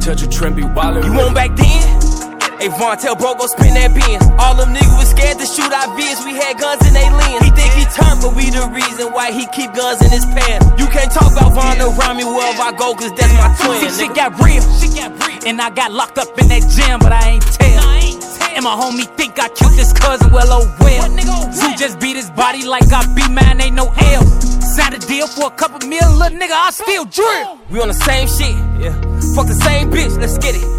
touch a trend, be wildin'. You want back then? Hey, Vaughn, tell bro, go spin that Benz. All them niggas was scared to shoot our vids. We had guns in they lens. He think he turned, but we the reason why he keep guns in his pants. You can't talk about Vaughn around me wherever I go, cause that's my twin. See, shit got real. And I got locked up in that gym, but I ain't tell. And my homie think I killed his cousin, well, oh well. Zoo just beat his body like I beat mine, ain't no L. Signed a deal for a couple mil, little nigga, I still drill. We on the same shit, yeah. Fuck the same bitch, let's get it.